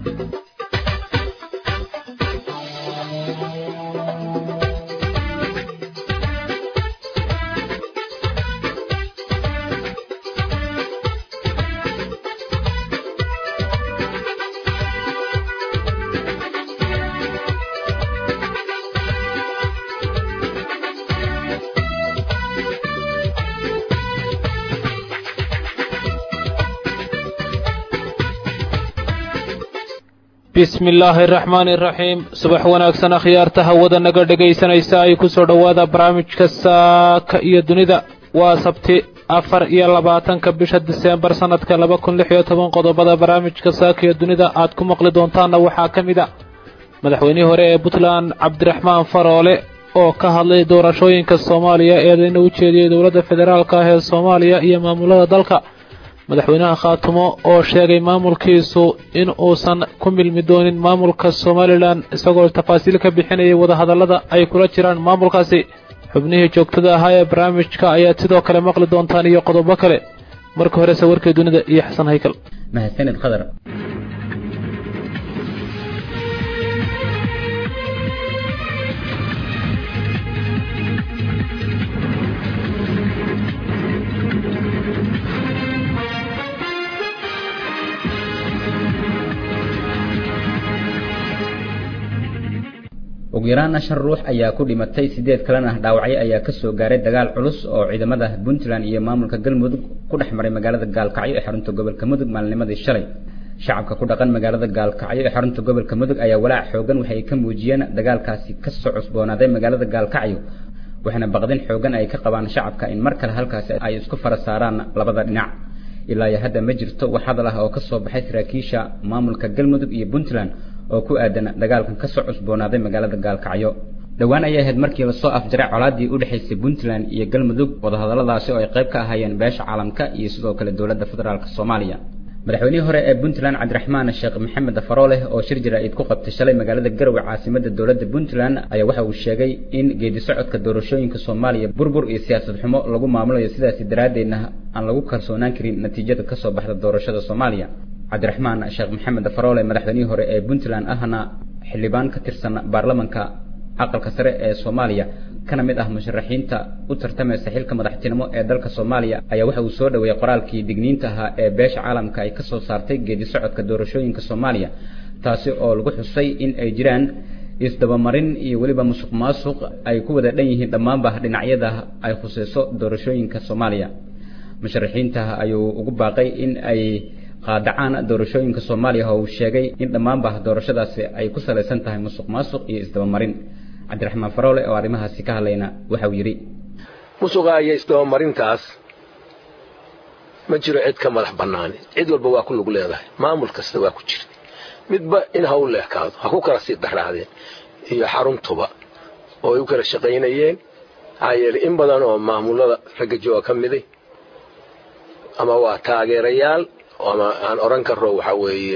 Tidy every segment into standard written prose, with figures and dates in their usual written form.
بسم الله الرحمن الرحيم صباح wanaagsan akhyaarta hawada naga dhageysanaysa ay ku soo dhawaada barnaamijka saaka iyo dunida waa sabti 24 bisha December sanadka 2016 qodobada barnaamijka saaka iyo dunida aad ku maqli doontaan waxa kamida madaxweynihii hore ee Puntland Cabdiraxmaan Faroole oo ka hadlay doorashooyinka Soomaaliya ee inuu u jeediyay dawladda federaalka ah ee Soomaaliya iyo maamulada dalka madaxweynaha Khaatumo oo sheegay maamulkiisu in uusan ku milmi doonin maamulka Somaliland isagoo tafaasiil ka bixinayay wada hadallada ay kula jiraan maamulkaasi xubnihii joogtada ahaa ee barnaamijka ayaa sidoo kale maqli doontaan iyo qodobo kale marka hore sawirka dunida iyo Xasan Haykal mahadsanid qadar ugu yaraan 10 ruux ayaa ku dhimatay 8 kalena dhaawacay ayaa ka soo gaaray dagaal culus oo ciidamada Puntland iyo maamulka Galmudug ku dhaxmaray magaalada Gaalkacyo ee xarunta gobolka Mudug maalnimadii shalay shacabka ku dhaqan magaalada Gaalkacyo ee xarunta gobolka Mudug ayaa walaac xoogan waxay ka muujiyeen dagaalkaasi ka soo cusboonaaday magaalada Gaalkacyo waxaana baqdin xoogan ay ka qabaan shacabka in mar kale halkaasi ay isku farasaaraan labada dhinac ilaa hadda ma jirto wax hadal ah oo ka soo baxay saraakiisha maamulka Galmudug iyo Puntland oo ku aadan dagaalkan ka soo cusboonaaday magaalada Gaalkacyo dhawaan ay ahayd markii la soo afjaray colaadii u dhaxaysay Puntland iyo Galmudug wada hadalladaasi oo ay qayb ka ahaayeen beesha caalamka iyo sidoo kale dawladda federaalka Soomaaliya madaxweynihii hore ee Puntland Cabdiraxmaan Sheekh Maxamed Faroole oo shir jaraa'id ku qabtay shalay magaalada Garowe caasimadda dawladda Puntland ayaa waxa uu sheegay in geedi socodka doorashooyinka Soomaaliya burbur iyo siyaasad xumo lagu maamulayo sidaas daraadeedna aan lagu kalsoonaan karin natiijada ka soo baxda doorashada Soomaaliya Cabdiraxmaan Sheekh Maxamed Faroole madaxweynihii hore ee Puntland ahna xildhibaan ka tirsan baarlamaanka aqalka sare ee Soomaaliya kana mid ah musharaxiinta u tartamaysa xilka madaxtinimo ee dalka Soomaaliya ayaa waxa uu soo dhaweeyay qoraalkii digniinta ahaa ee beesha caalamka ay ka soo saartay geedi socodka doorashooyinka Soomaaliya taasi oo lagu xusay in ay jiraan isdabamarin iyo waliba musuqmaasuq ay ku wada dhan yihiin dhammaanba dhinacyada ay khusayso doorashooyinka Soomaaliya musharaxiinta ayuu ugu baaqay in ay qaadacaan doorashooyinka Soomaaliya oo sheegay in dhammaanba doorashadaasi ay ku saleysan tahay musuqmaasuq iyo isdabamarin Cabdiraxmaan Faroole oo arrimahaasi ka hadlayna waxa uu yiri musuqa iyo isdabamarintaas ma jiro cid ka madax bannaan cid walba waa ku lug leedahay maamul kasta waa ku jira midba in hawl leekaado ha ku kala sii daraadeen iyo xaruntuba oo ay u kala shaqeynayeen ayay in badan oo maamulada raga jooga ka miday ama waa taageerayaal ama aan oran karo waxa weeye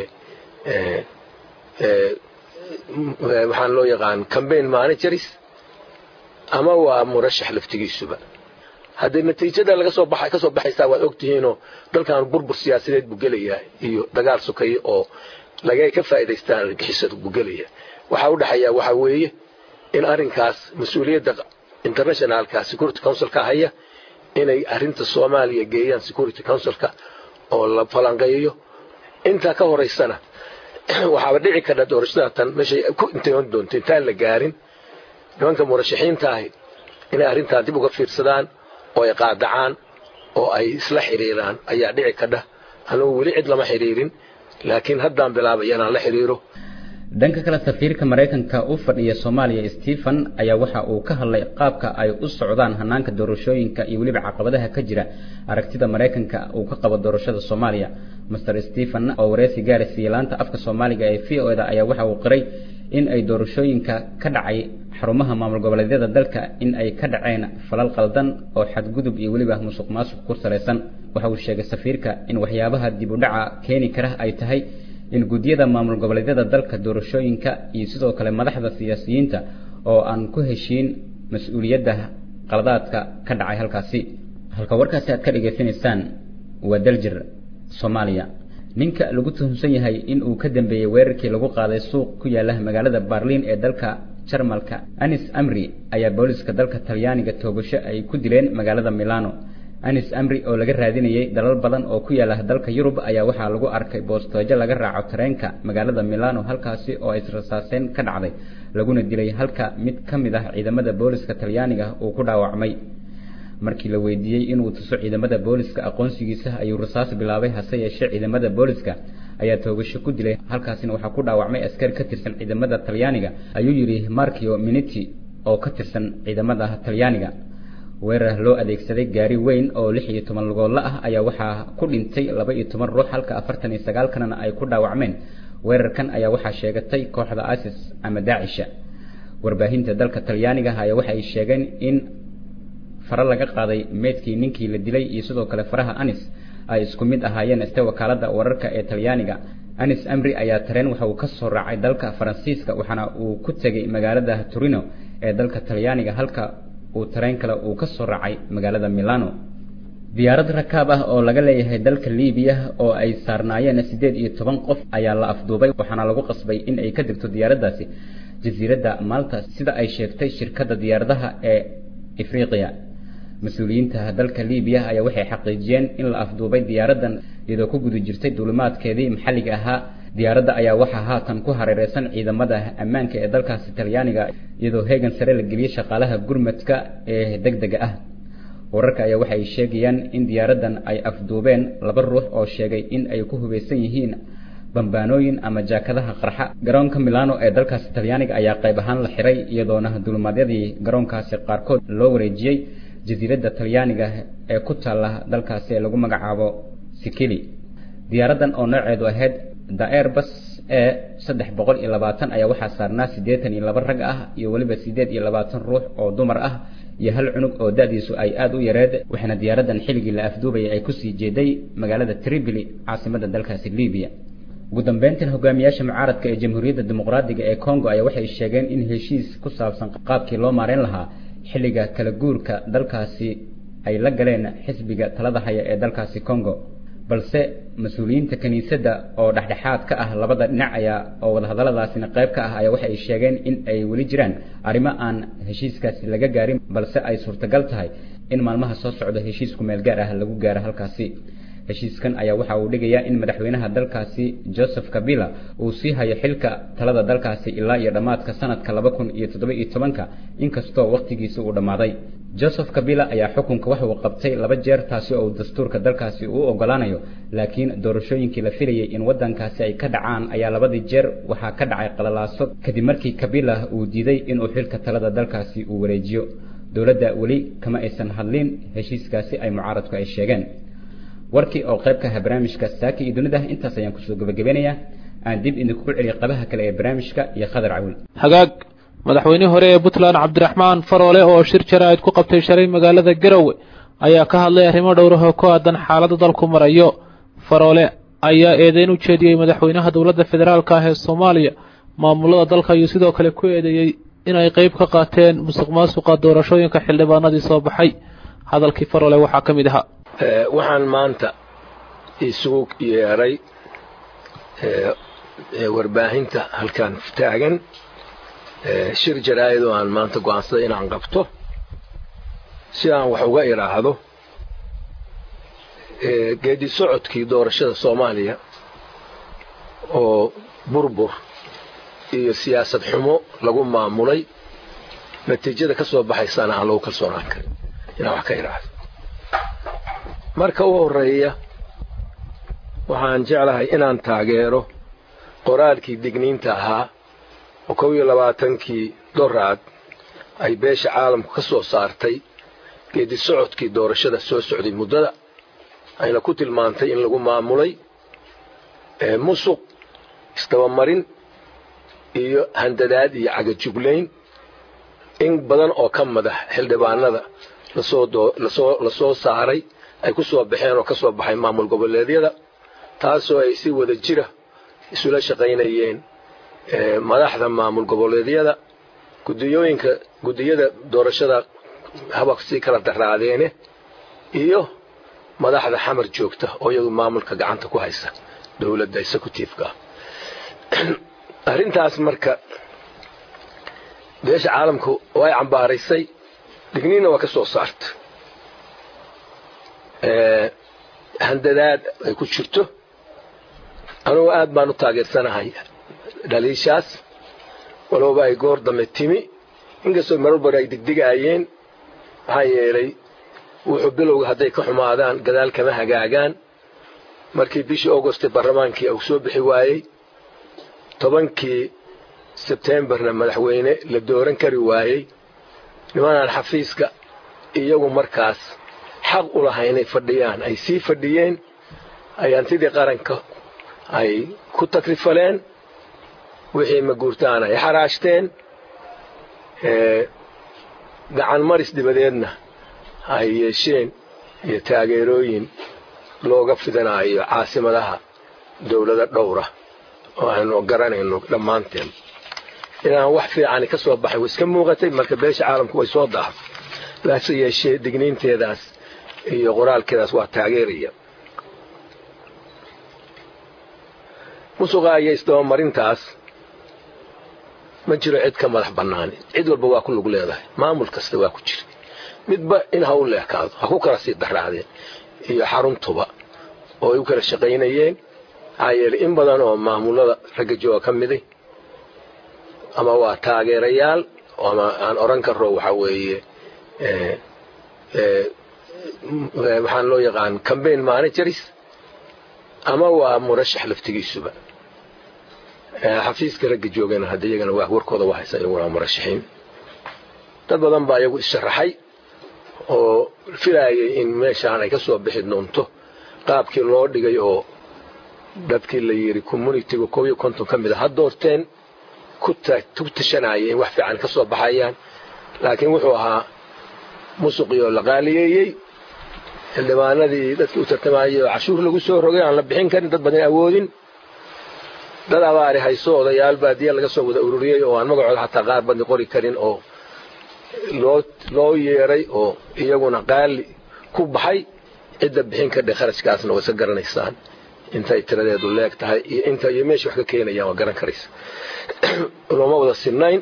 waxaan loo yaqaan campaign managers ama waa murashax laftigiisuba hadii natiijada laga soo baxay ka soo baxaysa waa ogtihiin oo dalkan burbur siyaasadeed buu gelayaa iyo dagaal sokay oo laga ka faa'iideystaan xisad buu gelayaa waxa u dhaxaya waxa weeye in arinkaas mas'uuliyadda internationalka security council ka haya inay arinta Soomaaliya geeyaan security council-ka oo la falanqeeyo inta ka horeysana waxa dhici kara doorashada tan meesha ku intaan doonto intaan la gaarin nimanka murashaxiinta ah inay arinta dib uga fiirsadaan oo ay qaadacaan oo ay isla xiriiraan ayaa dhici kara anuu wali cid lama xiriirin laakiin haddaan bilaabayana la xiriiro dhanka kale safiirka Mareykanka u fadhiya Soomaaliya Stephen ayaa waxa uu ka hadlay qaabka ay u socdaan hanaanka doorashooyinka iyo waliba caqabadaha ka jira aragtida Mareykanka uu ka qabo doorashada Soomaaliya Mr Stephen oo wareysi gaarsiiyay laanta afka Soomaaliga ee VOA ayaa waxa uu qiray in ay doorashooyinka ka dhacay xarumaha maamul goboleedyada dalka in ay ka dhaceen falal qaldan oo xadgudub iyo waliba musuqmaasuq ku saleysan waxa uu sheegay safiirka in waxyaabaha dib u dhaca keeni kara ay tahay in gudiyada maamul goboleedyada dalka doorashooyinka iyo sidoo kale madaxda siyaasiyiinta oo aan ku heshiin mas'uuliyadda qaladaadka ka dhacay halkaasi halka warkaasi aad ka dhageysanaysaan waa daljir Soomaaliya ninka lagu tuhunsan yahay in uu ka dambeeyay weerarkii lagu qaaday suuq ku yaala magaalada Berlin ee dalka Jarmalka Anis Amri ayaa booliska dalka Talyaaniga toogasho ay ku dileen magaalada Milano. Anis Amri oo laga raadinayay dalal badan oo ku yaala dalka Yurub ayaa waxaa lagu arkay boostoojo laga raaco tareenka magaalada Milano halkaasi oo ay rasaaseen ka dhacday laguna dilay halka mid ka mid ah ciidamada booliska Talyaaniga uu ku dhaawacmay. markii la weydiiyay inuu tuso ciidamada booliska aqoonsigiisa ayuu rasaas bilaabay hase yeeshee ciidamada booliska ayaa toogasho ku dilay halkaasina waxaa ku dhaawacmay askari ka tirsan ciidamada Talyaaniga ayuu yiri Marcio Minetti oo ka tirsan ciidamada Talyaaniga. weerar loo adeegsaday gaari weyn oo 16 lugoodla ah ayaa waxaa ku dhintay 12 ruux halka 49 kanana ay ku dhaawacmeen. weerarkan ayaa waxaa sheegatay kooxda ISIS ama Daesh. warbaahinta dalka Talyaaniga ayaa waxay sheegeen in fara laga qaaday meedkii ninkii la dilay iyo sidoo kale faraha Anis ay isku mid ahaayeen iste wakaalada wararka ee Talyaaniga. Anis Amri ayaa tareen waxa uu ka soo raacay dalka Faransiiska waxana uu ku tagay magaalada Torino ee dalka Talyaaniga halka uu tareen kale uu ka soo raacay magaalada Milano. diyaarad rakaab ah oo laga leeyahay dalka Liibiya oo ay saarnaayeen 18 qof ayaa la afduubay waxana lagu qasbay in ay ka degto diyaaradaasi jasiiradda Malta sida ay sheegtay shirkadda diyaaradaha ee Afriqiya. mas'uuliyiinta dalka Liibiya ayaa waxay xaqiijiyeen in la afduubay diyaaradan iyadoo ku guda jirtay duulimaadkeedii maxalliga ahaa. diyaaradda ayaa waxaa haatan ku hareeraysan ciidamada ammaanka ee dalkaasi Talyaaniga iyadoo heegan sare la geliyay shaqaalaha gurmadka ee degdega ah. wararka ayaa waxay sheegayaan in diyaaradan ay afduubeen 2 ruux oo sheegay in ay ku hubeysan yihiin bambaanooyin ama jaakadaha qarxa. garoonka Milano ee dalkaasi Talyaaniga ayaa qayb ahaan la xiray iyadoona duulimaadyadii garoonkaasi qaarkood loo wareejiyay jasiiradda Talyaaniga ee ku taala dalkaasi ee lagu magacaabo Sicily. diyaaradan oo nooceedu ahayd Airbus A320 ayaa waxaa saarnaa 82 rag ah iyo waliba 28 ruux oo dumar ah iyo hal cunug oo da'diisu ay aad u yareed waxaana diyaaradan xilligii la afduubay ay ku sii jeeday magaalada Tripoli caasimadda dalkaasi Liibiya. ugu dambeyntii hogaamiyaasha mucaaradka ee Jamhuuriyadda Dimuqraadiga ee Congo ayaa waxay sheegeen in heshiis ku saabsan qaabkii loo maareyn lahaa xilliga kala guurka dalkaasi ay la galeen xisbiga talada haya ee dalkaasi Congo. balse mas'uuliyiinta kaniisadda oo dhaxdhexaad ka ah labada dhinac ayaa oo wada hadalladaasina qayb ka ah ayaa waxay sheegeen in ay wali jiraan arrimo aan heshiiskaasi laga gaarin balse ay suurtagal tahay in maalmaha soo socda heshiisku meel gaar ah lagu gaaro halkaasi. heshiiskan ayaa waxa uu dhigayaa in madaxweynaha dalkaasi Joseph Kabila uu sii hayo xilka talada dalkaasi ilaa iyo dhamaadka sanadka 2017 inkastoo waqtigiisa uu dhamaaday. Joseph Kabila ayaa xukunka wax uu qabtay 2 jeer taasi oo dastuurka dalkaasi uu ogolaanayo laakiin doorashooyinkii la filayay in wadankaasi ay ka dhacaan ayaa 2 jeer waxa ka dhacay qalalaaso kadib markii Kabila uu diiday in uu xilka talada dalkaasi uu wareejiyo. dawladda wali kama aysan hadlin heshiiskaasi ay mucaaradku ay sheegeen. warkii oo qayb ka ah barnaamijka saaki iyo dunida intaas ayaan ku soo gabagabeynayaa aan dib idinku celiyo qabaha kale ee barnaamijka iyo Khadar Cawl. hagaag madaxweynaha hore ee Puntland Cabdiraxmaan Faroole oo shir jaraa'id ku qabtay shalay magaalada Garowe ayaa ka hadlay arrimo dhowr ah oo ku aadan xaaladda dalku marayo. Faroole ayaa eedeyn u jeediyay madaxweynaha dawladda federaalka ah ee Soomaaliya maamulada dalka iyo sidoo kale ku eedeeyay in ay qayb ka qaateen musuqmaasuqa doorashooyinka xildhibaanadii soo baxay. hadalkii Faroole waxaa ka mid ahaa waxaan maanta isugu yeeray warbaahinta halkan taagan shir jaraa'id oo aan maanta go'aansaday inaan qabto si aan wax uga iraahdo geedi socodkii doorashada Soomaaliya oo burbur iyo siyaasad xumo lagu maamulay natiijada ka soo baxaysana aan lagu kalsoonaan karin inaan wax ka iraahdo. marka uu horeeya waxaan jeclahay inaan taageero qoraalkii digniinta ahaa oo 22kii doraad ay beesha caalamku ka soo saartay geedi socodkii doorashada soo socday muddada ayna ku tilmaantay in lagu maamulay musuq isdabamarin iyo handadaad iyo cagajuglayn in badan oo ka madax xildhibaanada la soo saaray ay ku soo baxeen oo ka soo baxay maamul goboleedyada taasoo ay si wada jira isula shaqaynayeen madaxda maamul goboleedyada gudiyada doorashada habaq si kala daraadeene iyo madaxda xamar joogta oo iyagu maamulka gacanta ku haysa dawladda executive-ka arrintaas marka beesha caalamku way cambaaraysay digniinna waa ka soo saartay handadaad ay ku jirto anugu aad baan u taageersanahay dhaliishaas walooba ay goor dambe timi inkastoo marar badan ay degdegaayeen maxaa yeelay wuxuu bilowga hadday ka xumaadaan gadaal kama hagaagaan markii bishii auguste barlamaankii uu soo bixi waayey 10kii sebtembarna madaxweyne la dooran kari waayey nimanaan xafiiska iyagu markaas xaq u lahaa inay fadhiyaan ay sii fadhiyeen ayaan sidii qaranka ay ku takrifaleen wixii maguurtaan ay xaraashteen gacan maris dibadeedna ay yeesheen iyo taageerooyin looga fidanayo caasimadaha dawlada dhowra oo aanu garanayno dhammaanteen inaan wax fiican ka soo baxay way iska muuqatay marka beesha caalamku way soo daahay laakiin yeeshee digniinteedaas iyo qoraalkeedaas waa taageeraya musuqa iyo isdabamarintaas ma jiro cid ka madax bannaan cid walba waa ku lug leedahay maamul kasta waa ku jira midba in ha u leekaado ha ku kala sii daraadeen iyo xaruntuba oo ay u kala shaqaynayeen ayay in badan oo maamulada ragga jooga ka miday ama waa taageerayaal ama aan oran karo waxa weeye waxaan loo yaqaan campaign managers ama waa murashax laftigiisuba xafiiska ragga joogana hadda iyagana waa warkooda waa haysan iyaguna murashaxiin dad badan baa iyagu isharaxay oo filaayay in meeshaan ay ka soo bixi doonto qaabkii loo dhigay oo dadkii la yiri community-ga 50 ka mid ah doorteen ku tashanayay in wax fiican ka soo baxayaan laakiin wuxuu ahaa musuqiyo la qaaliyeeyay xildhibaanadii dadkii u tartamayay oo cashuur lagu soo rogay aan la bixin karin dad badan awoodin dad abaari hayso odayaal baadiya laga soo wada ururiyay oo aan magacooda xataa qaar badan qori karin oo loo yeeray oo iyaguna qaali ku baxay cidda bixin ka kharashkaasna way iska garanaysaan intay tiradeedu leeg tahay iyo inta iyo meesha wax ka keenayaan waa garan karaysa looma wada sinnayn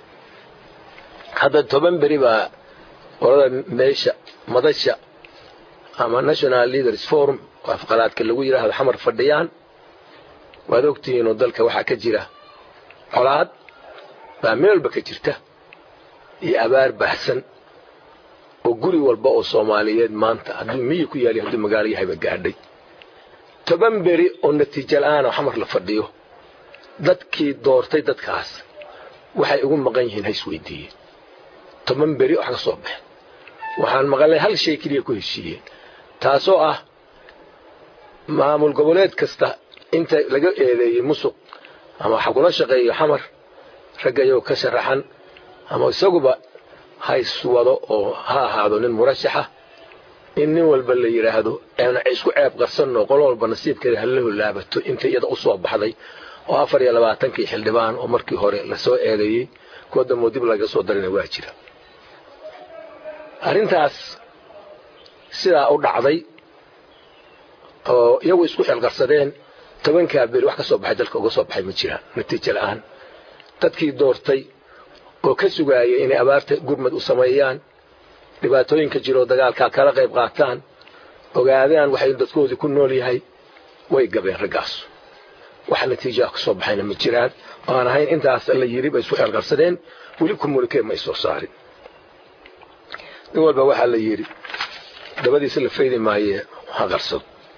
hadda 10 beri baa qolada meesha madasha ama National Leaders Forum afqalaadka lagu yiraahdo xamar fadhiyaan waad ogtihiin oo dalka waxa ka jira colaad baa meelba ka jirta iyo abaar baahsan oo guri walba oo Soomaaliyeed maanta haddii miyi ku yaali haddii magaalo yahay ba gaadhay 10 beri oo natiijo la'aan oo xamar la fadhiyo dadkii doortay dadkaas waxay ugu maqan yihiin hays weydiiyeen 10 beri wax ka soo baxay waxaan maqalay hal shay kaliya ku heshiiyeen taasoo ah maamul goboleed kasta inta laga eedeeyay musuq ama waxa kula shaqeeyo xamar ragayo ka sharaxan ama isaguba hays wado oo ha ahaado nin murashaxa in nin walba la yiraahdo aan isku ceeb qarsanno qol walba nasiibkeeda hal loo laabato inta iyada u soo baxday oo 24 xildhibaan oo markii hore la soo eedeeyay kooda moodib laga soo darinay waa jira arrintaas sidaa u dhacday oo iyagu isku xilqarsadeen 10 beri wax ka soo baxay dalka uga soo baxay ma jira natiijo la'aan dadkii doortay oo ka sugaayay inay abaarta gurmad u sameeyaan dhibaatooyinka jiro dagaalka kala qayb qaataan ogaadaan waxay dadkoodu ku nool yahay way gabeen ragaas waxa natiijo ka soo baxayna ma jiraan aan ahayn intaas la yiri bay isku xilqarsadeen wali communique ma soo saarin walba waxa la yiri dabadiisa la fayday maaye ha qarso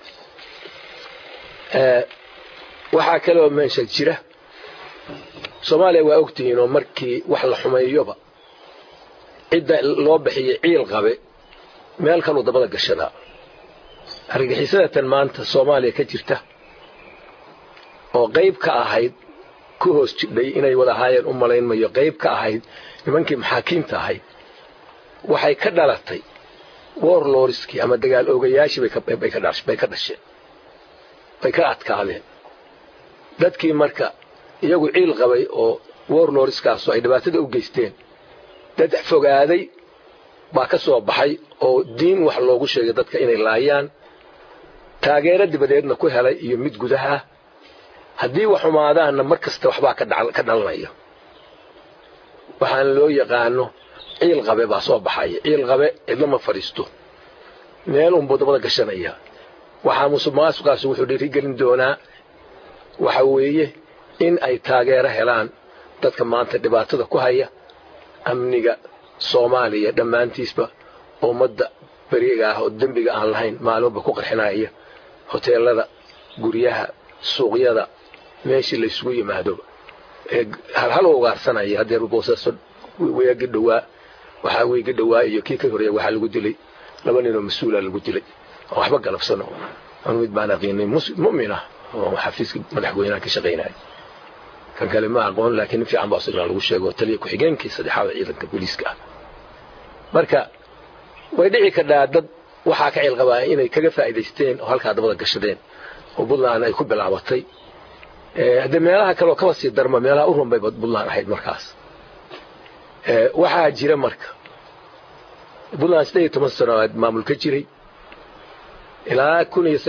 waxa kale oo meesha jira Soomaaliya waa ogtihiin oo markii wax la xumeeyoba cidda loo bixiyay ciil qabe meel kale dabada gashada argagixisada tan maanta Soomaaliya ka jirta oo qayb ka ahayd ku hoos jidhay inay wada haayeen u malaynmayo qayb ka ahayd nimankii maxaakiimta ahayd waxay ka dhalatay warlordski ama dagaal ogayaashii bay ka dhasheen bay ka adkaadeen dadkii marka iyagu ciil qabay oo warlordskaas ay dhibaatada u geysteen dad fogaaday baa ka soo baxay oo diin wax loogu sheegay dadka inay laayaan taageero dibadeedna ku helay iyo mid gudaha haddii wax xumaadaana mar kasta waxbaa ka dhalanaya waxaan loo yaqaano ciil qabe baa soo baxaya ciil qabe cidlama fadhiisto meel un budabada gashanaya waxaa musuqmaasuqaas wuxuu dhiirigelin doonaa waxa weeye in ay taageero helaan dadka maanta dhibaatada ku haya amniga Soomaaliya dhammaantiisba ummadda bariga ah oo dambiga aan lahayn maalmoba ku qarxinaya hoteelada guryaha suuqyada meeshii la isugu yimaado hal ugaarsanaya hadeer boosaaso weeyga dhawaa waxa weeyga dhawaa iyo kii ka horeeyay waxa lagu dilay laba nin oo mas'uul ah lagu dilay waxba galabsano aan mid baan aqoonay mu'mina oo xafiiska madaxweynaha ka shaqeynay kan kale ma aqoon laakiin fiican baa sidoo lagu sheego taliye ku xigeenkii saddexaad ciidanka booliiska marka way dhici kartaa dad waxa ka cilqabaa inay kaga faa'iideysteen oo halka dabada gashadeen oo Puntland ay ku bilaabatay hada meelaha kale oo ka sii darma meelaha u runbay Puntland ahayd markaas waxa jira marka Puntland 18 sano maamulka jiray ilaa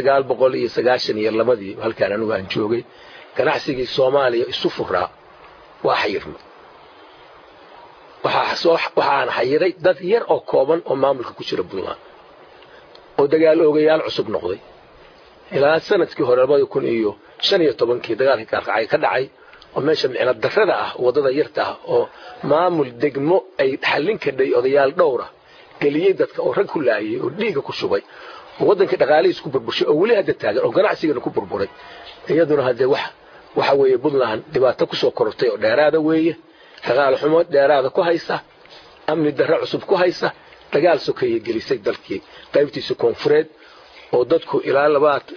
1992 halkaan anigu aan joogay ganacsigii Soomaaliya isu furaa waa xayirma waxaan xayiray dad yar oo kooban oo maamulka ku jira Puntland oo dagaal oogayaal cusub noqday ilaa sanadkii hore 2015 dagaalkii Gaalkacyo ka dhacay oo meesha micna darrada ah wadada yarta ah oo maamul degmo ay xallin ka dhay odayaal dhowr ah galiyay dadka oo rag ku laayay oo dhiiga ku shubay wadanka dhaqaalihiisa ku burburshay oo wali hadda taagan oo ganacsiga ku burburay iyaduna hadee waxa weeye Puntland dhibaato ku soo korortay oo dheeraada weeye dagaal xumo dheeraada ku haysa amni darro cusub ku haysa dagaal sokeeye gelisay dalkii qaybtiisa koonfureed oo dadku ilaa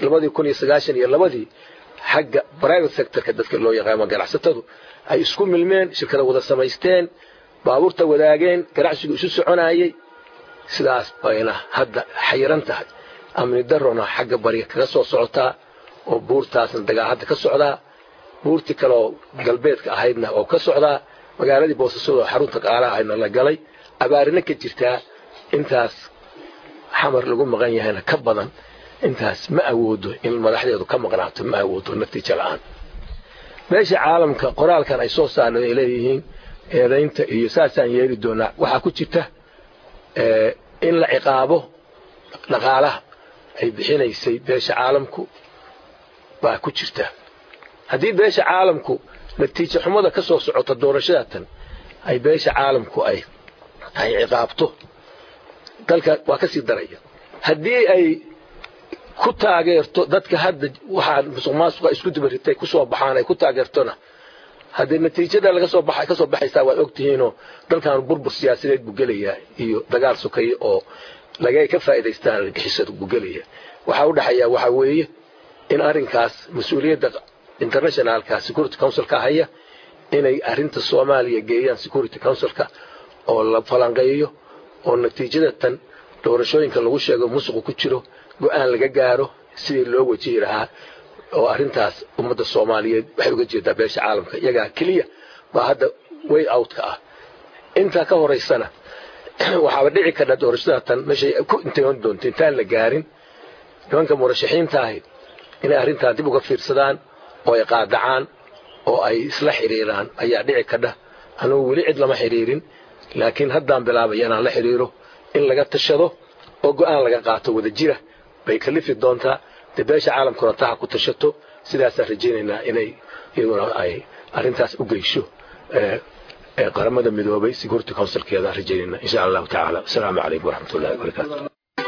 2092 xagga private sector-ka dadka loo yaqaan ganacsatadu ay isku milmeen shirkado wada samaysteen baabuurta wadaageen ganacsigu isu soconayay sidaas bayna hadda xayiran tahay amni darrona xagga bariga kaga soo socotaa oo buurtaasna dagaal hadda ka socdaa buurti kale oo galbeedka ahaydna oo ka socdaa magaaladii Boosaaso xarunta qaalaha ayna la galay abaarina ka jirtaa intaas xamar lagu maqan yahayna ka badan intaas ma awoodo in madaxdeedu ka maqnaato ma awoodo natiijo la'aan meesha caalamka qoraalkan ay soo saareen ay leeyihiin eedaynta iyo saasaan yeeri doonaa waxa ku jirta in la ciqaabo dhaqaalaha ay bixinaysay beesha caalamku baa ku jirta haddii beesha caalamku natiijo xumada ka soo socota doorashadaatan ay beesha caalamku ay ciqaabto dalka waa ka sii daraya haddii ay ku taageerto dadka hadda waxa musuqmaasuqa isku dibaritay ku soo baxaan ay ku taageertona haddii natiijada laga soo baxay ka soo baxaysa waa ogtihiin oo dalkan burbur siyaasadeed buu gelayaa iyo dagaal sokeeye oo laga ka faa'iideystaan gixisada buu gelayaa waxa u dhaxaya waxa weeye in arrinkaas mas'uuliyadda internationalka security council-ka haya inay arrinta Soomaaliya geeyaan security council-ka oo la falanqeeyo oo natiijada tan doorashooyinka lagu sheego musuq ku jiro go'aan laga gaaro sidii loo wajihi lahaa oo arrintaas ummadda Soomaaliyeed waxay uga jeedaa beesha caalamka iyaga kaliya ba hadda way out-ka ah inta ka horeysana waxa dhici karta doorashada tan meeshay ku intaan doonto intaan la gaarin nimanka murashaxiinta ah inay arrintan dib uga fiirsadaan oo ay qaadacaan oo ay isla xiriiraan ayaa dhici karta anuu wali cid lama xiriirin laakiin haddaan bilaabay inaan la xiriiro in laga tashado oo go'aan laga qaato wada jira bay kalifi doontaa beesha caalamkuna taa ku tashato sidaas rajaynaynaa inay iyaduna ay arrintaas u geysho qaramada midoobay security council-keeda rajaynaynaa insha Allah ta'ala assalamu alaykum wa rahmatullahi wa barakatuh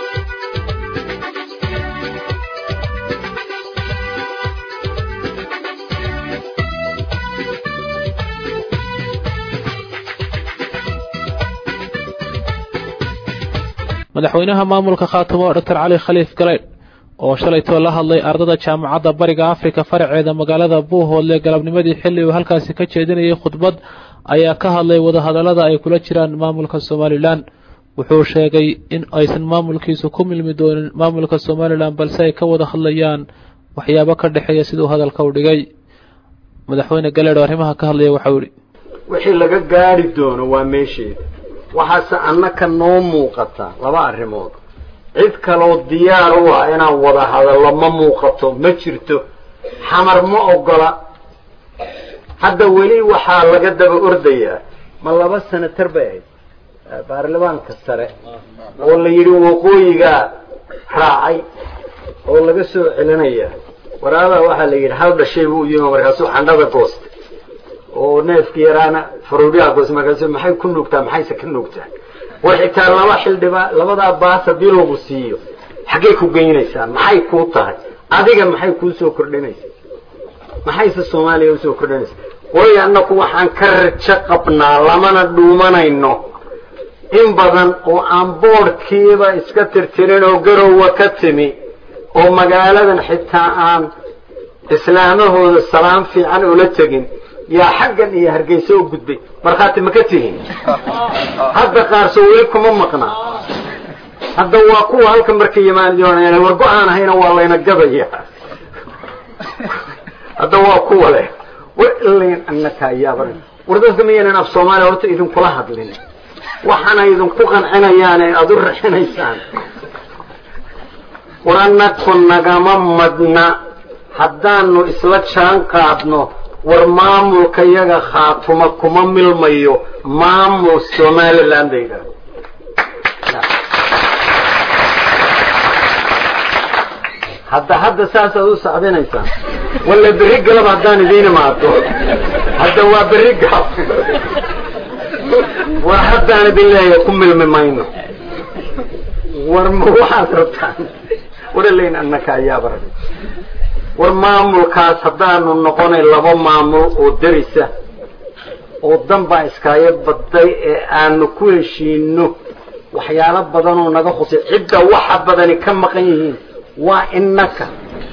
madaxweynaha maamulka Khaatamo Dr. Cali Khaliif Galeed oo shalay la hadlay ardada jaamacadda Bariga Afrika faraceeda magaalada Buuhoodle galabnimadii xilli uu halkaas ka jeedinayay khudbad ayaa ka hadlay wada hadallada ay kula jiraan maamulka Somaliland wuxuu sheegay in aysan maamulkiisu ku milmi doonin maamulka Somaliland balse ay ka wada hadlayaan waxyaabo ka dhaxeeya sidoo hadalka u dhigay madaxweyne Galeed oo arrimaha ka hadlay waxa uu yiri wixii laga gaari doono waa meesheeda waxaas annaka noo muuqata laba arrimood cid kaloo diyaar u ah inaan wada hadallo ma muuqato ma jirto xamar ma ogola hadda weli waxaa laga daba ordayaa ma 2 senatar bay ahayd baarlamaanka sare oo la yidhi waqooyigaa raacay oo laga soo celinaya waraada waxaa la yidhi hal dhashay buu u yimi markaasuu xandhada goostay oo neefkii yaraana faruudhiha goostay markaasuu maxay ku nuugtaa maxayse ka nuugtaa war xitaa 2 xildhibaan 2 baas haddii lagu siiyo xaggay ku geynaysaan maxay kuu tahay adiga maxay kuu soo kordhinaysaa maxayse soomaaliya usoo kordhinaysaa way annaku waxaan ka rajo qabnaa lamana dhuumanayno in badan oo aan boodhkiiba iska tirtirin oo garowa ka timi oo magaaladan xitaa aan islaamahooda salaam fiican ula tegin yaa xaggan iyo hargeysa u gudbay markhaati ma ka tihin hadda qaarso weli kuma maqnaa hadda waa kuwa halka markay yimaadyoonayaan war go-aan ahayna waa layna gadaya hadda waa kuwa leh walayn annaka ayaaba war dadka miyaynan af soomaaliya horta idinkula hadlin waxaana idinku qancinayaan ee aad u raxinaysaan war annaku nagama madna haddaanu isla jaan qaadno war maamulka yaga khaatuma kuma milmayo maamul somaliland bay yidhaahdo hadda saasaad u sacbinaysaan walla berri galab haddaan idiin imaado hadda waa berri galab war haddaan idin leeyahay ku milmi mayno war ma waxaad rabtaan waralayn annaka ayaaba rabi war maamulkaas haddaanu noqonay 2 maamul oo darisa oo danbaa iskaayo badday ee aanu ku heshiino waxyaalo badanoo naga khusay cidda waxa badani ka maqan yihiin waa innaka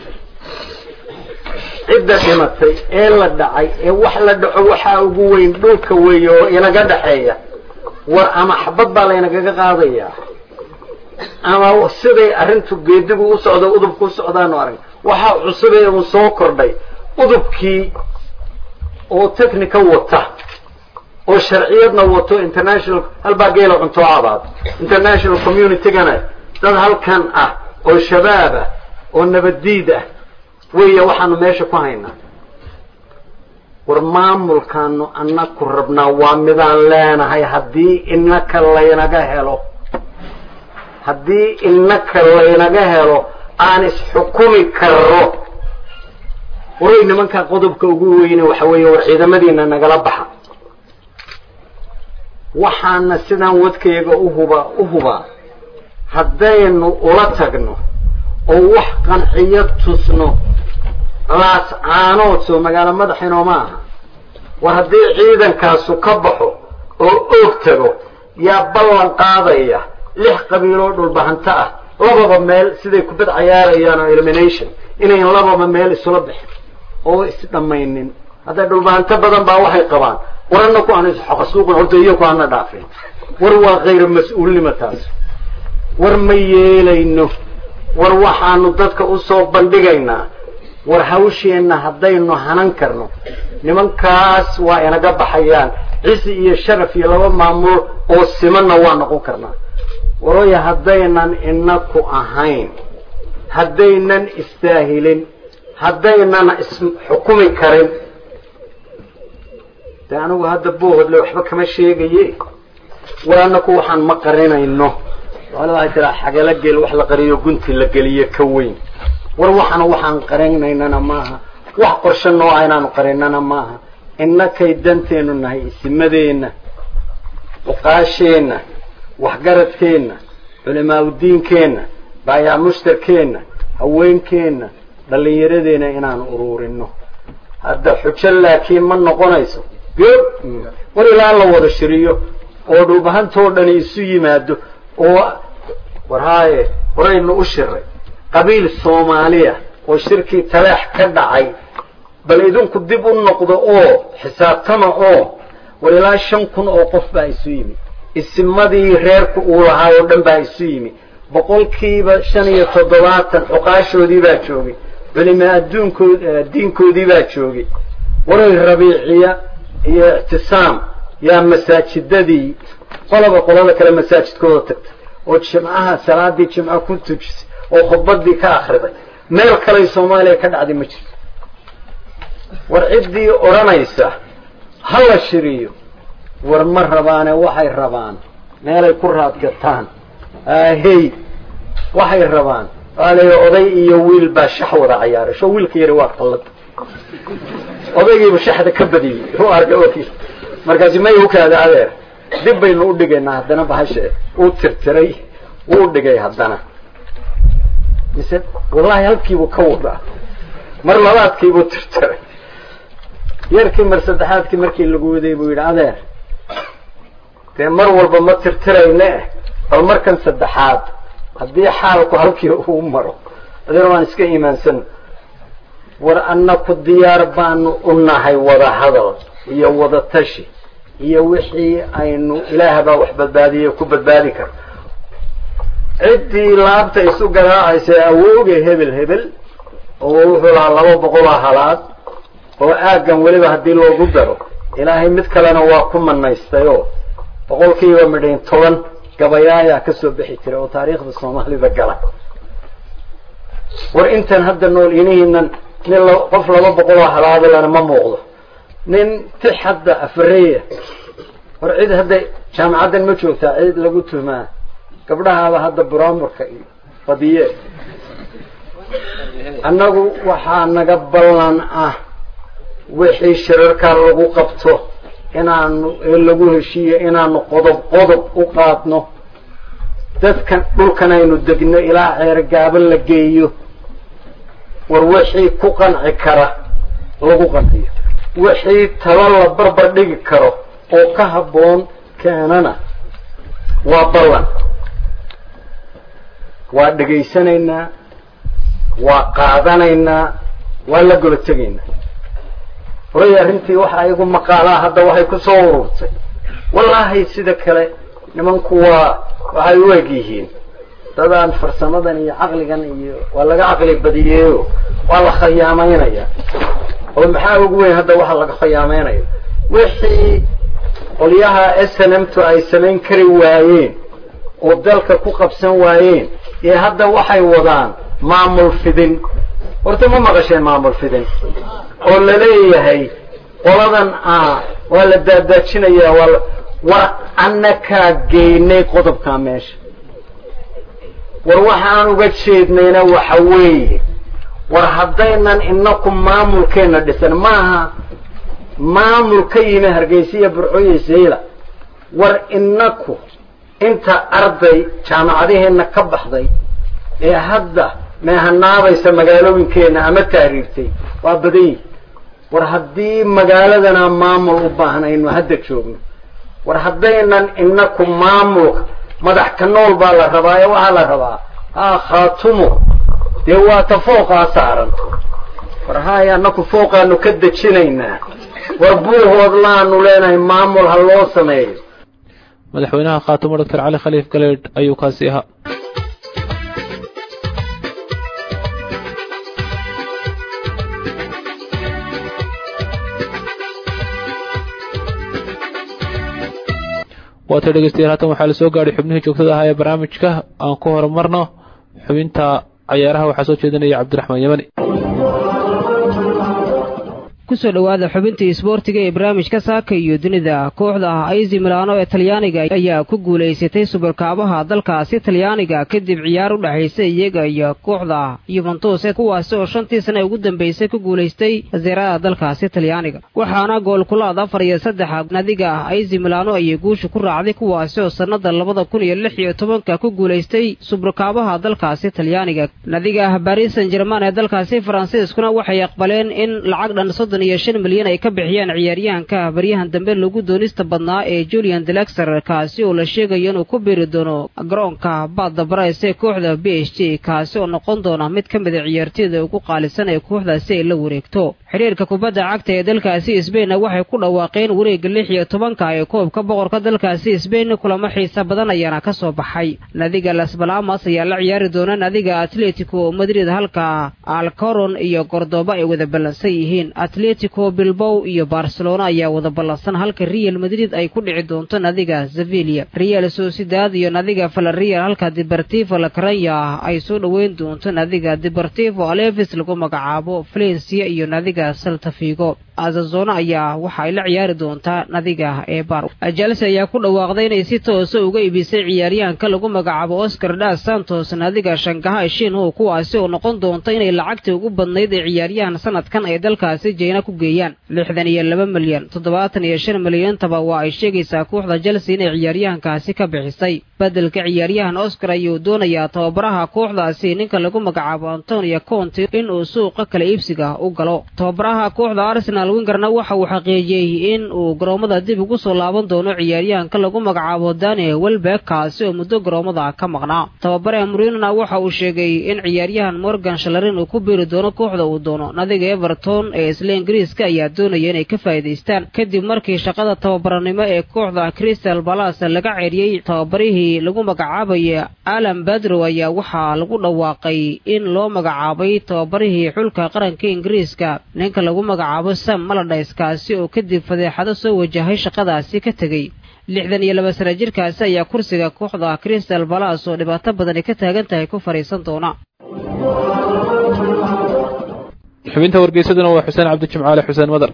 cidda dhimatay ee la dhacay ee wax la dhaco waxaa ugu weyn dhulka weeye oo inaga dhaxeeya war ama xabad baa laynagaga qaadayaa ama siday arrintu geedigu u socdo udubku u socdaanu arag waxaa cusubee uu soo kordhay udubkii oo technical wata oo sharciyadna wato international halbaa geela cunto cabaad international communitygana dad halkan ah oo shabaab ah oo nabadiid ah weeye waxaanu meesha ku haynaa war maamulkaanu annaku rabnaa waa midaan leenahay haddii innaka laynaga helo aan isxukumi karro waray nimanka qodobka ugu weyne waxa weeye war ciidamadiina nagala baxa waxaana sidaan wadkayaga u hubaa haddaynu ula tagno oo wax qanciyo tusno laas caanood soo magaalo madaxinoo ma aha war haddii ciidankaasu ka baxo oo oog tago yaa ballan qaadaya 6 qabiiloo dhulbahanta ah lababa meel siday ku bad cayaarayaan oo elimination inayn lababa meel isula bixin oo isdhamaynin hadda dhulbahanta badan baa waxay qabaan warana ku aan isxaqasuuqin horta iyo ku aan dhaafin war waa غير mas'uulnimo taas war ma yeelayno war waxaanu dadka u soo bandhigaynaa war hawsheena haddaynu hanan karno nimankaas waa inaga baxayaan cisi iyo sharaf iyo 2 maamul oo simanna waa noqon karnaa warooya haddaynan inaku ahayn haddaynan istaahilin haddaynan isxukumi karin de anigu hadda boohodle waxba kama sheegaye war annaku waxaan ma qarinayno wala waxay tiraa xagala geel wax la qariyo gunti la geliyo ka weyn war waxaan qarinaynana maaha wax qorshe noo aynaanu qarinana maaha innakay danteenu nahay isimadeena uqaasheena waxgaradkeena culimaa diinkeena baayaa mushtarkeena haweenkeena dhalinyaradeena inaan ururino hadda xujo laakiin ma noqonayso war ilaa la wada shiriyo oo dhulbahantoo dhan isu yimaado oo waraynu u shiray qabiil Soomaaliya oo shirkii talaax ka dhacay bal idinku dib u noqdo oo xisaabtama oo walaa 5,000 oo qof baa isu yimi ismadii reerku uu lahaa oo dhan baa isu yimi boqolkiiba 75 xuqaashoodii baa joogay culimaa diinkoodii baa joogay waray rabiiciya iyo ihtisaam yaa masaajidadii qolada kale masaajidkooda tagtay oo jimcaha salaadii jimco ku tujisay oo khudbadii ka akhriday meel kale Soomaaliya ka dhacday ma jirto war ciddii oranaysa hala shiriyo war ma rabaane waxay rabaan meelay ku raadgataan hey waxay rabaan waalay oday iyo wiil baa shax wada ciyaaray soo wiilka yar waa qalad odaygiiba shaxda ka badiyay oo arka oo markaas ma uu kaada adeer dib baynu u dhigaynaa haddana bahashe uu tirtiray uu dhigay haddana mise wallahi halkiibu ka wada mar labaadkiibu tirtiray yarkii mar saddexaadkii markii lagu waday buu yidhi adeer dee mar walba ma tirtirayne bal markan saddexaad haddii xaalku halkii uu maro adeer waan iska iimaansan war annaku diyaar baanu u nahay wada hadal iyo wada tashi iyo wixii aynu ilaahaba wax badbaadiyo ku badbaadi karo ciddii laabta isu garaacaysa awooga hebel oo wuxuu lahaa 200 halaad oo aagan waliba haddii loogu daro ilaahay mid kalena waa ku manaystayo boqolkiiba midhayn 10 gabayaaya ka soo bixi jiray oo taariikhda Soomaalida gala war intan hadda nool inihiinan qof 200 halaad lana ma muuqdo nin tixadda afreeya war cid hadda jaamacadan ma joogtaa cid lagu tumaa gabdhaha hadda buraamurka iyo fadiye annagu waxaa naga ballan ah wixii shirarka lagu qabto inaanu lagu heshiiyo inaanu qodob u qaadno dadkan dhulkan aynu degno ilaa ceer gaaban la geeyo war wixii ku qanci kara lagu qanciyo wixii talo la barbar dhigi karo oo ka habboon keenana waa ballan waa dhageysanaynaa waa qaadanaynaa waa la golo tegaynaa horay arrintii waxa iyagu maqaalaa hadda waxay ku soo ururtay wallaahi sida kale nimanku waxay u eg yihiin dadaan farsamadan iyo caqligan iyo waa laga caqli badiyeeyo waa la khayaameynaya oo maxaa ugu weyn hadda waxa laga khayaameynaya wixii qoliyaha SNM-tu ay samayn kari waayeen oo dalka ku qabsan waayeen ee hadda waxay wadaan maamul fidin horta ma maqasheen maamul fidin oo la leeyahay qoladan waa la daadajinaya war annaka geynay qodobka meesha war waxaan uga jeednayna waxa weeye war haddaynan inaku maamulkeena dhisan maaha maamul ka yimi Hargeysa Burcooyeysiila war inaku inta arday jaamacadaheena ka baxday ee hadda meehanaabeysa magaalooyinkeena ama taariirtay waa baday war haddii magaaladana maamul u baahnayno hadda joogno war haddaynan inaku maamul madax ka nool baa la rabaa waxa la rabaa khaatumo dee waa ta fooqa saaran war haaya anaku fooqaanu ka dajinaynaa war buuhood laanu leenahay maamul ha loo sameeyo madaxweynaha khaatumo Dr. Cali Khaliif Galeed ayuu kaasi ahaa waata dhegeystayaal haatan waxaa la soo gaaray xubnihii joogtada ahaa ee barnaamijka aan ku horumarno xubinta ciyaaraha waxaa soo jeedinaya Cabdiraxmaan Yamani kusoo dhawaada xubinta isboortiga ee barnaamijka saaka iyo dunida kooxda AC Milano ee Talyaaniga ayaa ku guuleysatay Superkaabaha dalkaasi Talyaaniga kadib ciyaar u dhaxaysay iyaga iyo kooxda Juventus kuwaas oo 5 sano ugu dambeysay ku guuleystay Serie dalkaasi Talyaaniga waxaana gool kulaad 4-3 nadiga AC Milano ay guusha ku raacday kuwaas oo sanada 2016 ku guuleystay Superkaabaha dalkaasi Talyaaniga nadiga Paris Saint-Germain ee dalkaasi Faransiiskuna waxay aqbaleen in lacag dhan 5 milyan ay ka bixiyaan ciyaaryahanka baryahan dambe lagu doonista badnaa ee Julian Draxler kaasi oo la sheegayo inuu ku biiri doono garoonka Badda Brice ee kooxda PSG kaasi oo noqon doona mid ka mid ah ciyaartoyda ugu qaalisan ee kooxdaasi ay la wareegto xiriirka kubadda cagta ee dalkaasi Spain waxay ku dhawaaqeen wareegga 16 ee koobka boqorka dalkaasi Spain kulamo xiiso badan ayaana ka soo baxay nadiga Las Palmas ayaa la ciyaari doona nadiga Atletico Madrid halka Alcoron iyo Cordoba ay wada balansan yihiin Atletico Bilbao iyo Barcelona ayaa wada ballansan halka Real Madrid ay ku dhici doonto nadiga Sevilla. Real Sociedad iyo nadiga Villarreal halka Deportivo La Coruña ay soo dhaweyn doonto nadiga Deportivo Alaves lagu magacaabo Valencia iyo nadiga Celta Vigo. Osasuna ayaa waxa ay la ciyaari doontaa nadiga Eibar. Chelsea ayaa ku dhawaaqday inay si toos ah uga iibisay ciyaaryahanka lagu magacaabo Oscar dos Santos nadiga Shanghai Shenhua kuwaasi oo noqon doonta inay lacagta ugu badnayd ee ciyaaryahan sanadkan ay dalkaasi China ku geeyaan 62 milyan 75 milyan taba waa ay sheegaysaa kooxda Chelsea inay ciyaaryahankaasi ka bixisay badalka ciyaaryahan Oscar ayuu doonayaa tababaraha kooxdaasi ninka lagu magacaabo Antonio Conte inuu suuqa kala iibsiga u galo. Tababaraha kooxda Arsenal Wengerna waxa uu xaqiijiyay in uu garoomada dib ugu soo laaban doono ciyaaryahanka lagu magacaabo Daniel Welbeck kaasi oo muddo garoomada ka maqnaa. Tababare Mourinho waxa uu sheegay in ciyaaryahan Morgan Schneiderlin uu ku biiri doono kooxda uu doono nadiga Everton ee isla Ingiriiska ayaa doonaya inay ka faa'iideystaan kadib markii shaqada tababaranimo ee kooxda Crystal Palace laga ceeriyay tababarihii lagu magacaabay Alan Badro ayaa waxa lagu dhawaaqay in loo magacaabay tababarihii xulka qaranka Ingiriiska ninka lagu magacaabo Sam Allardyce kaasi oo kadib fadeexado soo wajahay shaqadaasi ka tagay. 62 sano jirkaasi ayaa kursiga kooxda Crystal Palace oo dhibaato badan ka taagan tahay ku fariisan doona. xubinta wargeysaduna waa Xuseen Cabdi Jimcaale Xuseen Madar.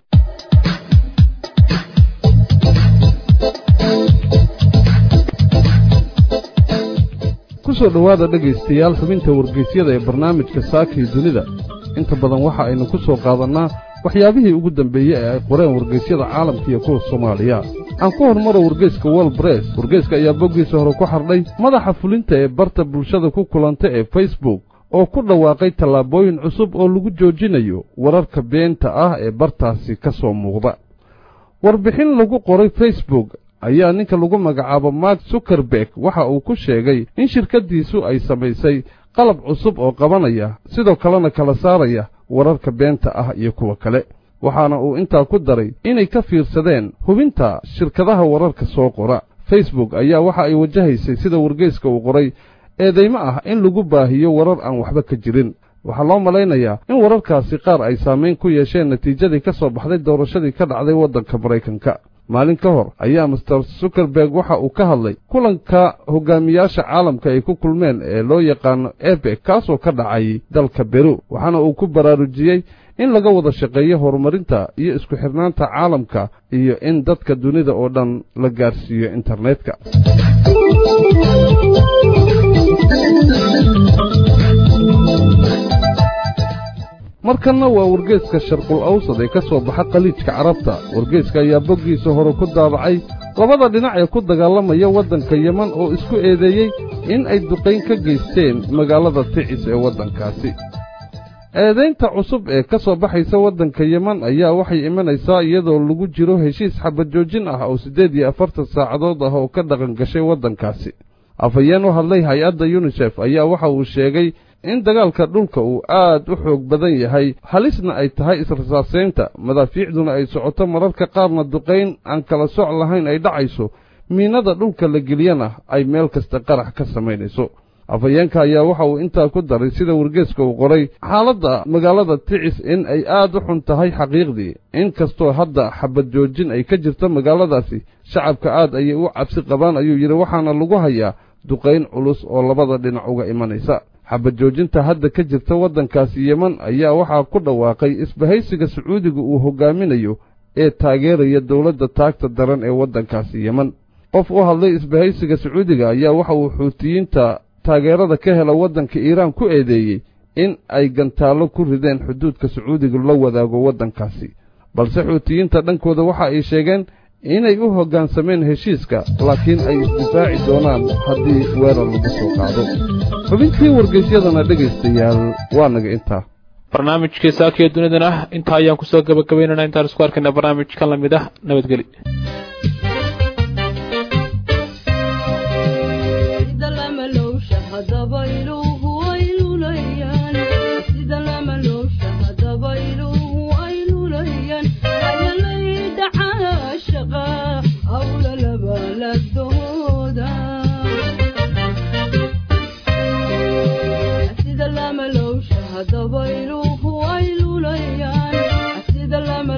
kusoo dhawaada dhagaystayaal xubinta wargeysyada ee barnaamijka Saakii Dunida. inta badan waxa aynu ku soo qaadanaa waxyaabihii ugu dambeeyay ee ay qoreen wargeysyada caalamka iyo kuwa Soomaaliya. aan ku hormaro wargeyska World Press. wargeyska ayaa boggiisa hore ku xardhay madaxa fulinta ee barta bulshada ku kulanta ee Facebook oo ku dhawaaqay tallaabooyin cusub oo lagu joojinayo wararka beenta ah ee bartaasi ka soo muuqda. warbixin lagu qoray Facebook ayaa ninka lagu magacaabo Mark Zuckerberg waxa uu ku sheegay in shirkadiisu ay samaysay qalab cusub oo qabanaya sidoo kalena kala saaraya wararka beenta ah iyo kuwa kale. waxaana uu intaa ku daray inay ka fiirsadeen hubinta shirkadaha wararka soo qora. Facebook ayaa waxa ay wajahaysay sida wargeyska uu qoray eedeymo ah in lagu baahiyo warar aan waxba ka jirin. waxaa loo malaynayaa in wararkaasi qaar ay saameyn ku yeesheen natiijadii ka soo baxday doorashadii ka dhacday waddanka Mareykanka. maalin ka hor ayaa Mr. Zuckerberg waxa uu ka hadlay kulanka hogaamiyaasha caalamka ay ku kulmeen ee loo yaqaano APEC kaasoo ka dhacay dalka Peru. waxaana uu ku baraarujiyey in laga wada shaqeeyo horumarinta iyo isku xirnaanta caalamka iyo in dadka dunida oo dhan la gaarsiiyo internetka. markana waa wargeyska Sharqul Awsad ee ka soo baxa qaliijka Carabta. wargeyska ayaa boggiisa hore ku daabacay labada dhinac ee ku dagaalamaya waddanka Yemen oo isku eedeeyay in ay duqeyn ka geysteen magaalada Ticis ee waddankaasi. eedeynta cusub ee ka soo baxaysa waddanka Yemen ayaa waxay imanaysaa iyadoo lagu jiro heshiis xabad joojin ah oo 48 saacadood ah oo ka dhaqan gashay waddankaasi. afhayeen u hadlay hay-adda UNICEF ayaa waxa uu sheegay in dagaalka dhulka uu aad u xoog badan yahay halisna ay tahay israsaaseynta madaafiicduna ay socoto mararka qaarna duqeyn aan kala soc lahayn ay dhacayso miinada dhulka la geliyana ay meel kasta qarax ka samaynayso. afhayeenka ayaa waxa uu intaa ku daray sida wargeyska uu qoray xaaladda magaalada Ticis in ay aad u xun tahay xaqiiqdii inkastoo hadda xabad joojin ay ka jirto magaaladaasi shacabka aad ayay u cabsi qabaan ayuu yidhi waxaana lagu hayaa duqeyn culus oo labada dhinac uga imanaysa. xabad joojinta hadda ka jirta waddankaasi Yemen ayaa waxaa ku dhawaaqay isbahaysiga Sacuudiga uu hogaaminayo ee taageeraya dawladda taagta daran ee waddankaasi Yemen. qof u hadlay isbahaysiga Sacuudiga ayaa waxa uu xuutiyiinta taageerada ka hela waddanka Iiraan ku eedeeyay in ay gantaalo ku rideen xuduudka Sacuudiga la wadaago waddankaasi. balse xuutiyiinta dhankooda waxa ay sheegeen inay u hoggaansameen heshiiska laakiin ay isdifaaci doonaan haddii weerar lagu soo qaado. xubintii wargeysyadana dhegaystayaal waa naga intaa. barnaamijkii Saakii Dunidana intaa ayaan ku soo gabagabaynaynaa. intaan isku arkayna barnaamijkan la mid ah nabadgelyo. Sida lama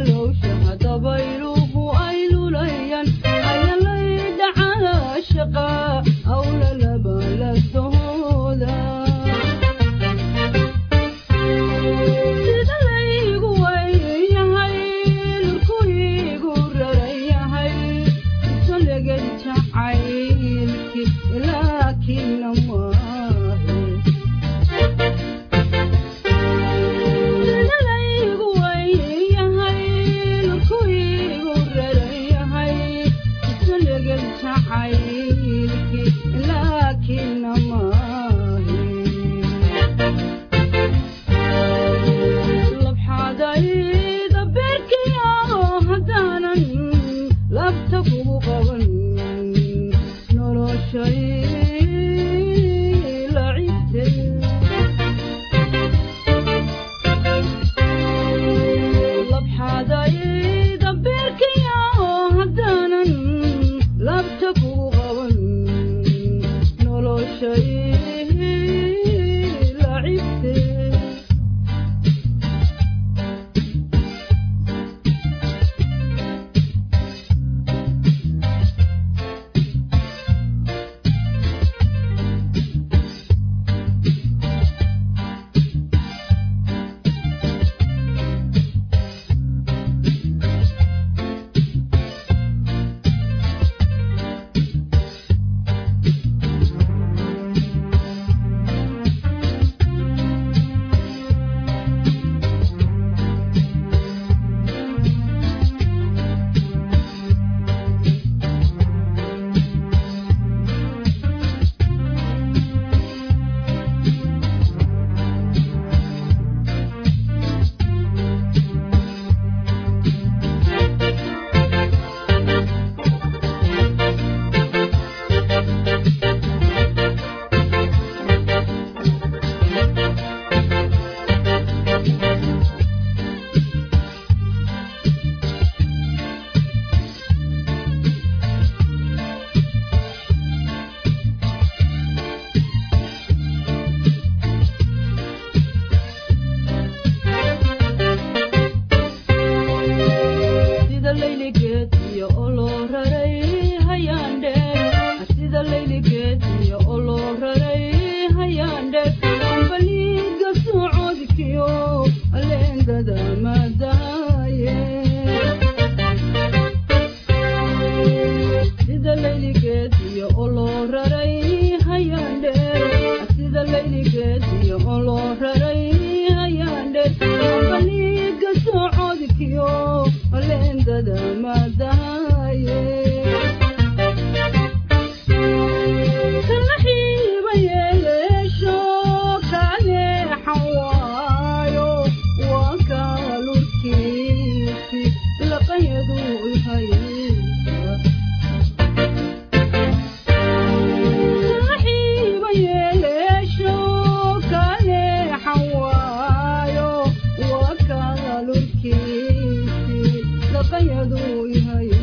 يدو يهي